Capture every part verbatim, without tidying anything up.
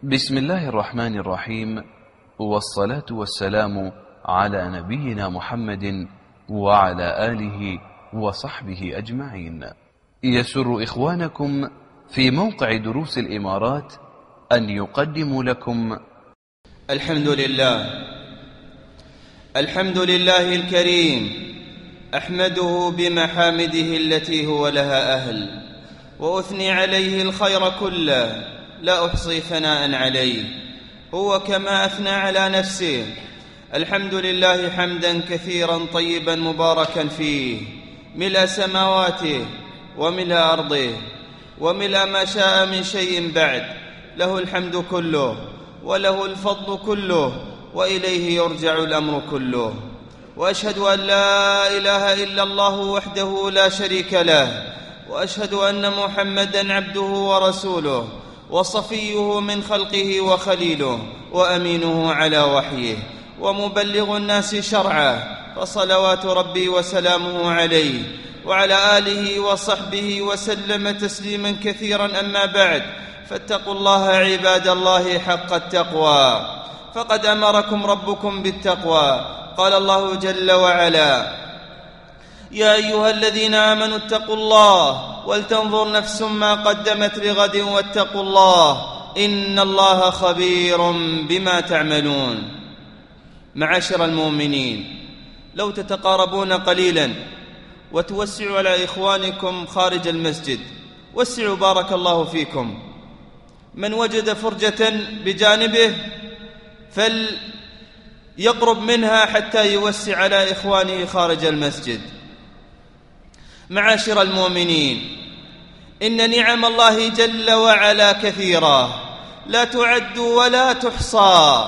بسم الله الرحمن الرحيم، والصلاة والسلام على نبينا محمد وعلى آله وصحبه أجمعين. يسر إخوانكم في موقع دروس الإمارات أن يقدموا لكم الحمد لله الحمد لله الكريم، أحمده بمحامده التي هو لها أهل، وأثني عليه الخير كله، لا أحصي ثناء عليه، هو كما أثنى على نفسه. الحمد لله حمدا كثيرا طيبا مباركا فيه، ملء سماواته وملء أرضه وملء ما شاء من شيء بعد. له الحمد كله وله الفضل كله، وإليه يرجع الأمر كله. وأشهد أن لا إله إلا الله وحده لا شريك له، وأشهد أن محمدا عبده ورسوله، وصفيه من خلقه وخليله، وأمينه على وحيه، ومبلغ الناس شرعه، فصلوات ربي وسلامه عليه وعلى آله وصحبه وسلم تسليما كثيرا. أما بعد، فاتقوا الله عباد الله حق التقوى، فقد أمركم ربكم بالتقوى. قال الله جل وعلا: يا أيها الذين آمنوا اتقوا الله ولتنظر نفس ما قدمت لغد واتقوا الله إن الله خبير بما تعملون. معاشر المؤمنين، لو تتقاربون قليلا وتوسعوا على إخوانكم خارج المسجد، وسعوا بارك الله فيكم. من وجد فرجة بجانبه فليقرب منها حتى يوسع على إخوانه خارج المسجد. معاشر المؤمنين، إن نعم الله جل وعلا كثيرة لا تعد ولا تحصى.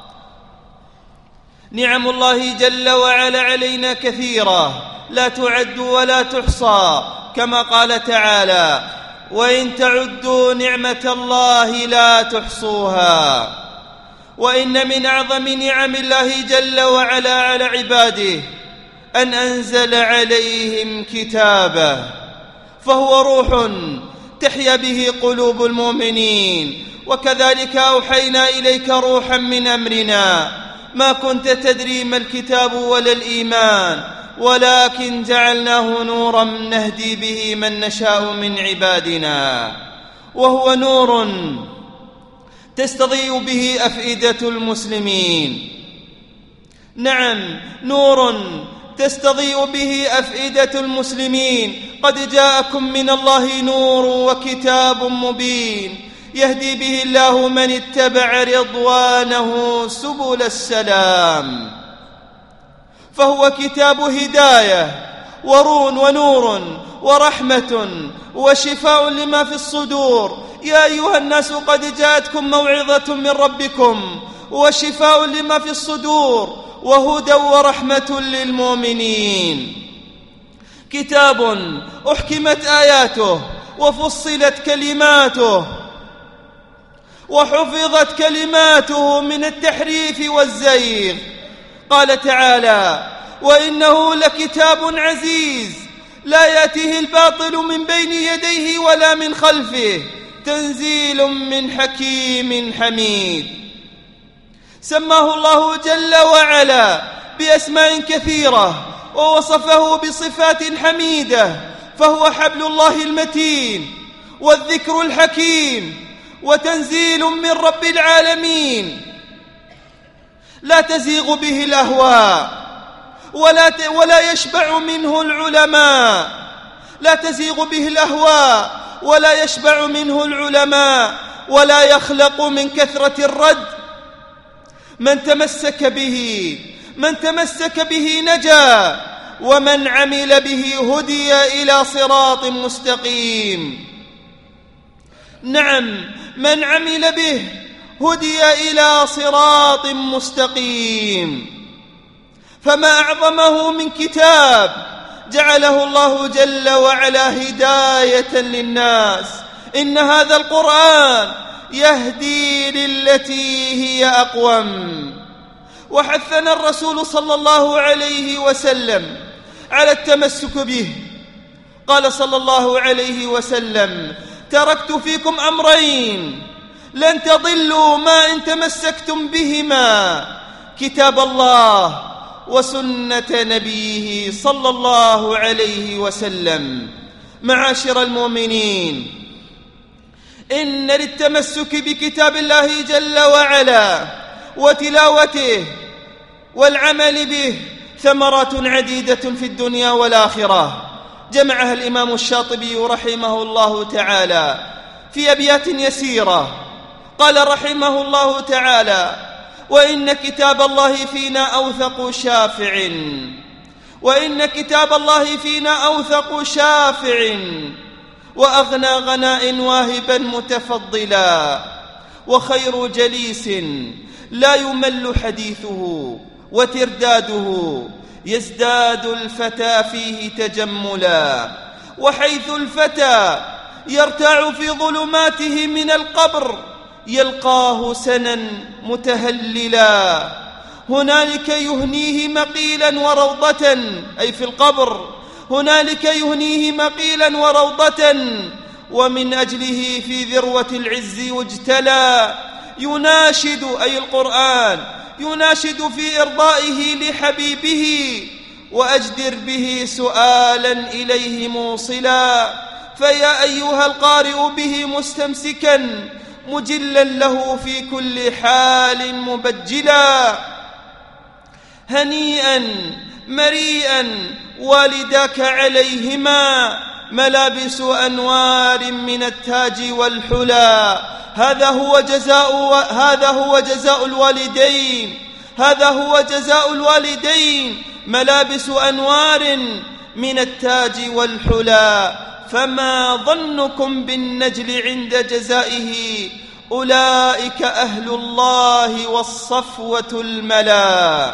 نعم الله جل وعلا علينا كثيرة لا تعد ولا تحصى، كما قال تعالى: وإن تعدوا نعمة الله لا تحصوها. وإن من أعظم نعم الله جل وعلا على عباده أن أنزل عليهم كتابه، فهو روح تحيا به قلوب المؤمنين. وكذلك أوحينا إليك روحا من أمرنا، ما كنت تدري ما الكتاب ولا الإيمان، ولكن جعلناه نورا نهدي به من نشاء من عبادنا. وهو نور تستضيء به أفئدة المسلمين. نعم، نور تستضيء به أفئدة المسلمين. قد جاءكم من الله نور وكتاب مبين، يهدي به الله من اتبع رضوانه سبل السلام. فهو كتاب هداية ورون ونور ورحمة وشفاء لما في الصدور. يا أيها الناس، قد جاءتكم موعظة من ربكم وشفاء لما في الصدور وهدى ورحمة للمؤمنين. كتاب أحكمت آياته وفصلت كلماته وحفظت كلماته من التحريف والزيغ. قال تعالى: وإنه لكتاب عزيز لا يأتيه الباطل من بين يديه ولا من خلفه، تنزيل من حكيم حميد. سماه الله جل وعلا بأسماء كثيرة ووصفه بصفات حميدة، فهو حبل الله المتين والذكر الحكيم وتنزيل من رب العالمين. لا تزيغ به الأهواء ولا, ولا يشبع منه العلماء. لا تزيغ به الأهواء ولا يشبع منه العلماء، ولا يخلق من كثرة الرد. من تمسك به من تمسك به نجا، ومن عمل به هدي إلى صراط مستقيم. نعم، من عمل به هدي إلى صراط مستقيم. فما أعظمه من كتاب جعله الله جل وعلا هداية للناس. إن هذا القرآن يهدي للتي هي أقوم. وحثنا الرسول صلى الله عليه وسلم على التمسك به. قال صلى الله عليه وسلم: تركت فيكم أمرين لن تضلوا ما إن تمسكتم بهما، كتاب الله وسنة نبيه صلى الله عليه وسلم. معاشر المؤمنين، إن للتمسك بكتاب الله جل وعلا وتلاوته والعمل به ثمرات عديدة في الدنيا والآخرة، جمعها الإمام الشاطبي رحمه الله تعالى في أبيات يسيرة. قال رحمه الله تعالى: وإن كتاب الله فينا أوثق شافع، وإن كتاب الله فينا أوثق شافع، وأغنى غناء واهبا متفضلا، وخير جليس لا يمل حديثه، وترداده يزداد الفتى فيه تجملا. وحيث الفتى يرتاع في ظلماته من القبر يلقاه سنا متهللا، هنالك يهنيه مقيلا وروضة، أي في القبر هنالك يهنيه مقيلا وروضة، ومن أجله في ذروة العز واجتلى، يناشد أي القرآن يناشد في إرضائه لحبيبه، وأجدر به سؤالا إليه موصلا. فيا أيها القارئ به مستمسكا مجلا له في كل حال مبجلا، هنيئا مريئا والداك عليهما ملابس أنوار من التاج والحلى، هذا هو جزاء هذا هو جزاء الوالدين هذا هو جزاء الوالدين ملابس أنوار من التاج والحلى، فما ظنكم بالنجل عند جزائه، أولئك أهل الله والصفوة الملا.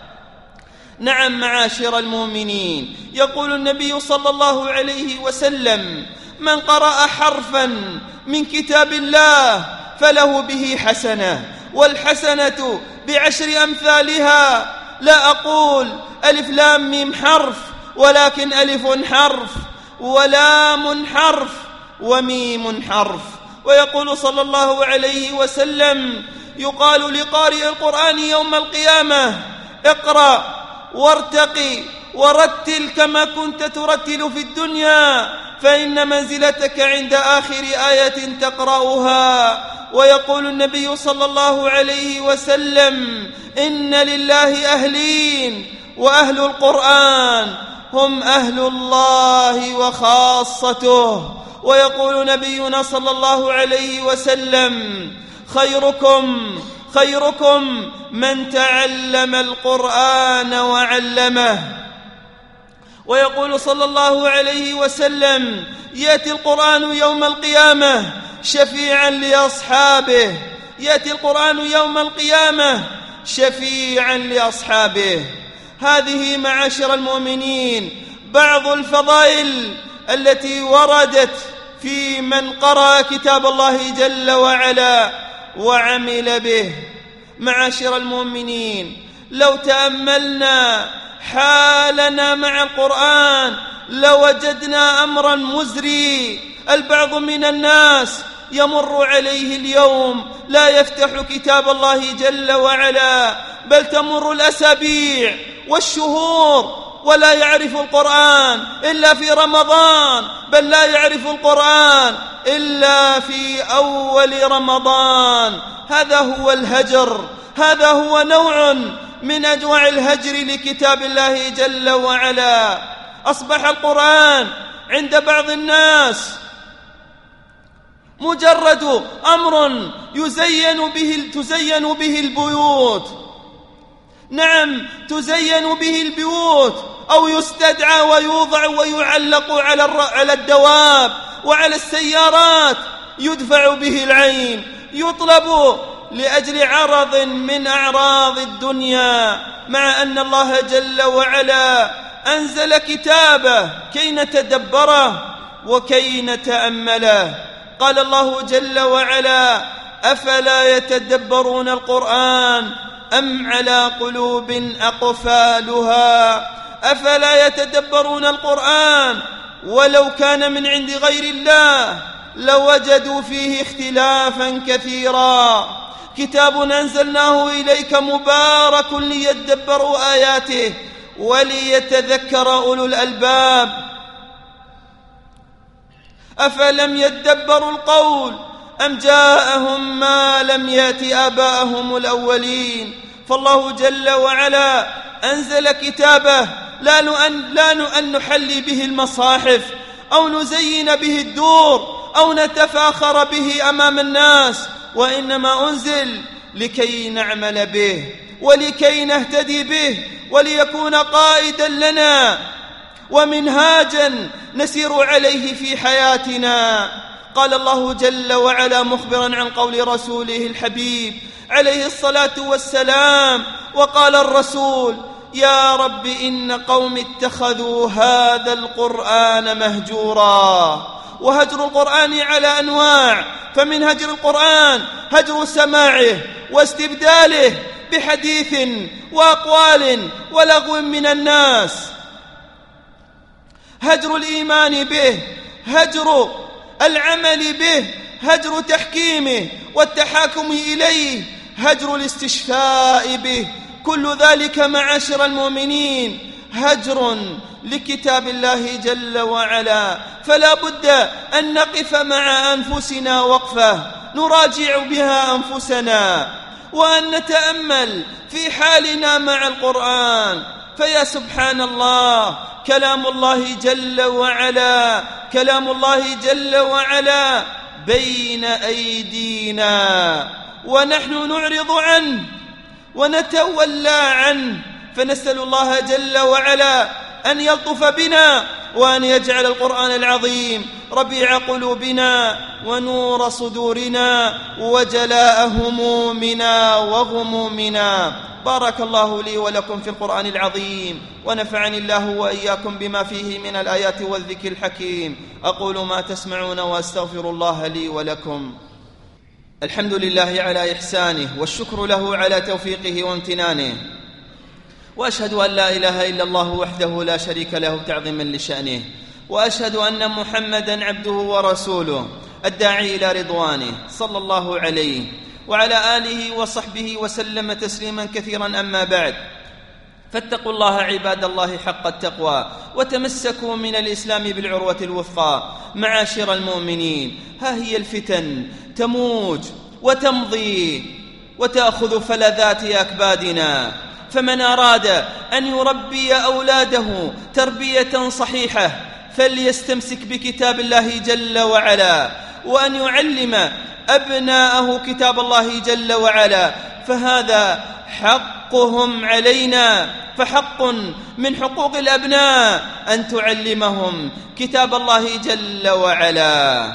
نعم معاشر المؤمنين، يقول النبي صلى الله عليه وسلم: من قرأ حرفا من كتاب الله فله به حسنة، والحسنة بعشر أمثالها، لا أقول ألف لام ميم حرف، ولكن ألف حرف ولام حرف وميم حرف. ويقول صلى الله عليه وسلم: يقال لقارئ القرآن يوم القيامة: اقرأ وارتقي ورتل كما كنت ترتل في الدنيا، فإن منزلتك عند آخر آية تقرأها. ويقول النبي صلى الله عليه وسلم: إن لله أهلين، وأهل القرآن هم أهل الله وخاصته. ويقول نبينا صلى الله عليه وسلم: خيركم خيركم من تعلم القرآن وعلمه. ويقول صلى الله عليه وسلم: يأتي القرآن يوم القيامة شفيعا لأصحابه، يأتي القرآن يوم القيامة شفيعا لأصحابه. هذه معاشر المؤمنين بعض الفضائل التي وردت في من قرأ كتاب الله جل وعلا وعمل به. معاشر المؤمنين، لو تأملنا حالنا مع القرآن لوجدنا أمرا مزري. البعض من الناس يمر عليه اليوم لا يفتح كتاب الله جل وعلا، بل تمر الأسابيع والشهور ولا يعرف القرآن إلا في رمضان، بل لا يعرف القرآن إلا في أول رمضان. هذا هو الهجر، هذا هو نوع من أنواع الهجر لكتاب الله جل وعلا. أصبح القرآن عند بعض الناس مجرد أمر يزين به تزين به البيوت، نعم تزين به البيوت، أو يستدعى ويوضع ويعلق على الدواب وعلى السيارات، يدفع به العين، يطلب لأجل عرض من أعراض الدنيا، مع أن الله جل وعلا أنزل كتابه كي نتدبره وكي نتأمله. قال الله جل وعلا: أفلا يتدبرون القرآن أم على قلوب أقفالها. أفلا يتدبرون القرآن ولو كان من عند غير الله لوجدوا فيه اختلافا كثيرا. كتاب أنزلناه إليك مبارك ليدبروا آياته وليتذكر أولو الألباب. أفلم يدبروا القول أم جاءهم ما لم يأت آباءهم الأولين. فالله جل وعلا أنزل كتابه لا أن نحلي به المصاحف أو نزين به الدور أو نتفاخر به أمام الناس، وإنما أنزل لكي نعمل به ولكي نهتدي به وليكون قائدا لنا ومنهاجا نسير عليه في حياتنا. قال الله جل وعلا مخبرا عن قول رسوله الحبيب عليه الصلاة والسلام: وقال الرسول يا رب إن قوم اتخذوا هذا القرآن مهجورا. وهجر القرآن على أنواع، فمن هجر القرآن هجر سماعه واستبداله بحديث وأقوال ولغو من الناس، هجر الإيمان به، هجر العمل به، هجر تحكيمه والتحاكم إليه، هجر الاستشفاء به. كل ذلك معاشر المؤمنين هجر لكتاب الله جل وعلا. فلا بد أن نقف مع أنفسنا وقفة نراجع بها أنفسنا، وأن نتأمل في حالنا مع القرآن. فيا سبحان الله، كلام الله جل وعلا كلام الله جل وعلا بين أيدينا ونحن نعرض عنه ونتولى عنه. فنسأل الله جل وعلا أن يلطف بنا وأن يجعل القرآن العظيم ربيع قلوبنا ونور صدورنا وجلاء همومنا وغمومنا. بارك الله لي ولكم في القرآن العظيم، ونفعني الله وإياكم بما فيه من الآيات والذكر الحكيم. أقول ما تسمعون وأستغفر الله لي ولكم. الحمد لله على إحسانه، والشكر له على توفيقه وامتنانه، وأشهد أن لا إله إلا الله وحده لا شريك له تعظيما لشأنه، وأشهد أن محمدا عبده ورسوله الداعي إلى رضوانه، صلى الله عليه وعلى آله وصحبه وسلم تسليما كثيرا. أما بعد، فاتقوا الله عباد الله حق التقوى، وتمسكوا من الإسلام بالعروة الوثقى. معاشر المؤمنين، ها هي الفتن تموج وتمضي وتأخذ فلذات أكبادنا، فمن أراد أن يربي أولاده تربية صحيحة فليستمسك بكتاب الله جل وعلا، وأن يعلم أبناءه كتاب الله جل وعلا، فهذا حقهم علينا. فحق من حقوق الأبناء أن تعلمهم كتاب الله جل وعلا.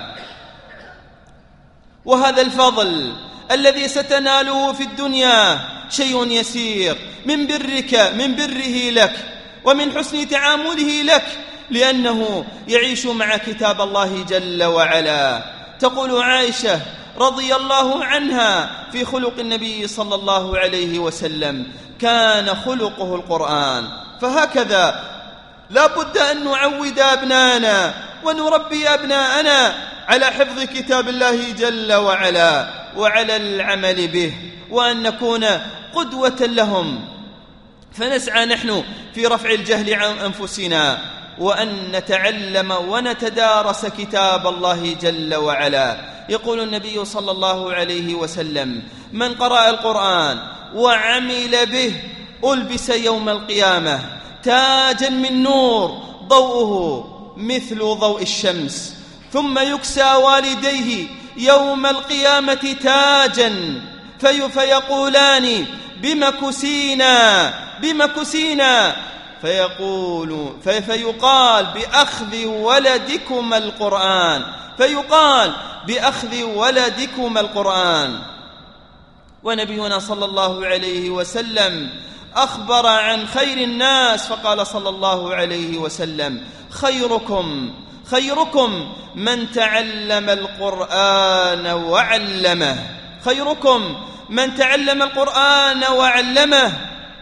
وهذا الفضل الذي ستناله في الدنيا شيء يسير من برك من بره لك ومن حسن تعامله لك، لأنه يعيش مع كتاب الله جل وعلا. تقول عائشة رضي الله عنها في خلق النبي صلى الله عليه وسلم: كان خلقه القرآن. فهكذا لا بد أن نعود أبناءنا ونربي أبناءنا على حفظ كتاب الله جل وعلا وعلى العمل به، وأن نكون قدوة لهم، فنسعى نحن في رفع الجهل عن أنفسنا، وأن نتعلم ونتدارس كتاب الله جل وعلا. يقول النبي صلى الله عليه وسلم: من قرأ القرآن وعمل به ألبس يوم القيامة تاجا من نور ضوءه مثل ضوء الشمس، ثم يكسى والديه يوم القيامة تاجا في فيقولان: بم كسينا بم كسينا، فيقول في فيقال: بأخذ ولدكم القرآن فيقال بأخذ ولدكم القرآن. ونبينا صلى الله عليه وسلم أخبر عن خير الناس فقال صلى الله عليه وسلم: خيركم خيركم من تعلم القرآن وعلمه خيركم من تعلم القرآن وعلمه.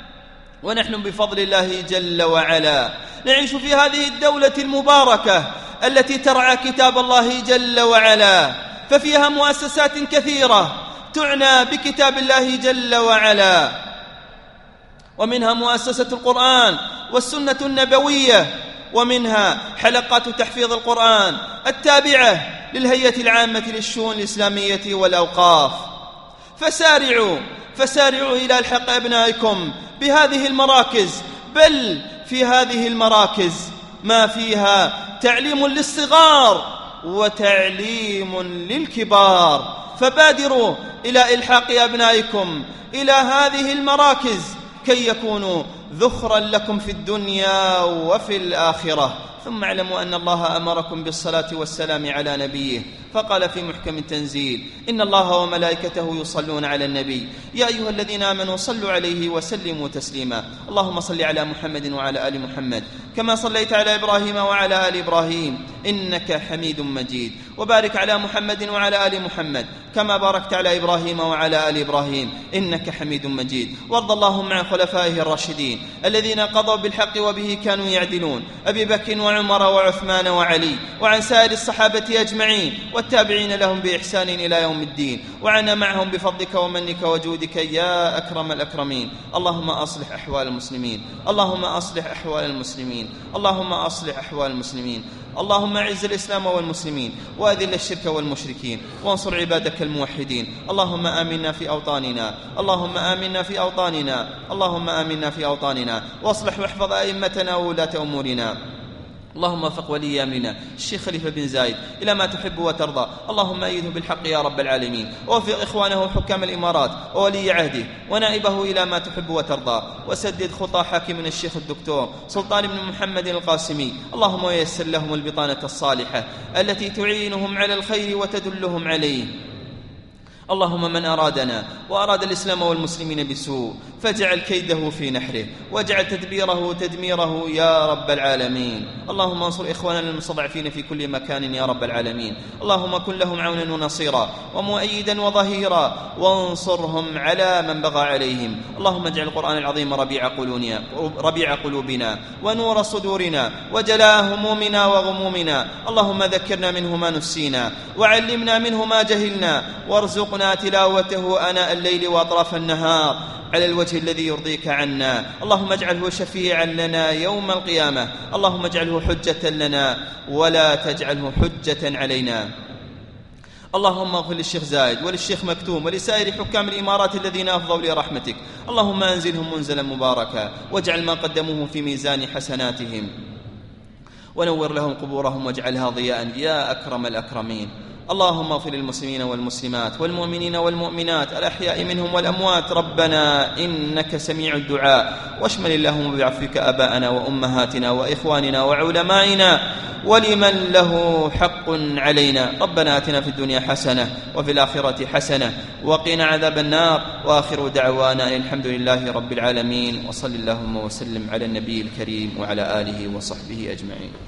ونحن بفضل الله جل وعلا نعيش في هذه الدولة المباركة التي ترعى كتاب الله جل وعلا، ففيها مؤسسات كثيرة تعنى بكتاب الله جل وعلا، ومنها مؤسسة القرآن والسنة النبوية، ومنها حلقات تحفيظ القرآن التابعة للهيئة العامة للشؤون الإسلامية والأوقاف. فسارعوا فسارعوا إلى الحق أبنائكم بهذه المراكز، بل في هذه المراكز ما فيها تعليم للصغار وتعليم للكبار، فبادروا إلى إلحاق أبنائكم إلى هذه المراكز كي يكونوا ذخرا لكم في الدنيا وفي الآخرة. ثم اعلموا أن الله أمركم بالصلاة والسلام على نبيه، فقال في محكم التنزيل: إن الله وملائكته يصلون على النبي يا أيها الذين آمنوا صلوا عليه وسلموا تسليما. اللهم صل على محمد وعلى آل محمد كما صليت على إبراهيم وعلى آل إبراهيم إنك حميد مجيد، وبارك على محمد وعلى آل محمد كما باركت على إبراهيم وعلى آل إبراهيم إنك حميد مجيد. وارض اللهم عن خلفائه الراشدين الذين قضوا بالحق وبه كانوا يعدلون، أبي بكر وعمر وعثمان وعلي، وعن سائر الصحابة أجمعين والتابعين لهم بإحسان إلى يوم الدين، وعنا معهم بفضلك ومنك وجودك يا أكرم الأكرمين. اللهم أصلح أحوال المسلمين، اللهم أصلح أحوال المسلمين، اللهم أصلح أحوال المسلمين. اللهم أعز الإسلام والمسلمين وأذل الشرك والمشركين وانصر عبادك الموحدين. اللهم آمنا في أوطاننا، اللهم آمنا في أوطاننا، اللهم آمنا في أوطاننا، واصلح واحفظ أئمتنا وولاة أمورنا. اللهم وفق ولي أمرنا الشيخ خليفة بن زايد إلى ما تحب وترضى، اللهم أيده بالحق يا رب العالمين، ووفق إخوانه حكام الإمارات وولي عهده ونائبه إلى ما تحب وترضى، وسدد خطى حاكمنا الشيخ الدكتور سلطان بن محمد القاسمي، اللهم ويسر لهم البطانة الصالحة التي تعينهم على الخير وتدلهم عليه. اللهم من أرادنا وأراد الإسلام والمسلمين بسوء فاجعل كيده في نحره، واجعل تدبيره تدميره يا رب العالمين. اللهم انصر إخواننا المستضعفين في كل مكان يا رب العالمين، اللهم كن لهم عونا ونصيرا ومؤيدا وظهيرا، وانصرهم على من بغى عليهم. اللهم اجعل القرآن العظيم ربيع قلوبنا, ربيع قلوبنا ونور صدورنا وجلاء همومنا وغمومنا. اللهم ذكرنا منه ما نسينا وعلمنا منه ما جهلنا، وارزقنا تلاوته آناء الليل وأطراف النهار على الوجه الذي يرضيك عنا. اللهم اجعله شفيعا لنا يوم القيامة، اللهم اجعله حجة لنا ولا تجعله حجة علينا. اللهم اغفر للشيخ زايد وللشيخ مكتوم ولسائر حكام الإمارات الذين أفضوا لرحمتك، اللهم أنزلهم منزلا مباركا، واجعل ما قدموه في ميزان حسناتهم، ونور لهم قبورهم واجعلها ضياء يا أكرم الأكرمين. اللهم اغفر للمسلمين والمسلمات والمؤمنين والمؤمنات الأحياء منهم والأموات، ربنا إنك سميع الدعاء، واشمل اللهم بعفوك آباءنا وأمهاتنا وإخواننا وعلمائنا ولمن له حق علينا. ربنا آتنا في الدنيا حسنة وفي الآخرة حسنة وقنا عذاب النار، وآخر دعوانا الحمد لله رب العالمين، وصل اللهم وسلم على النبي الكريم وعلى آله وصحبه أجمعين.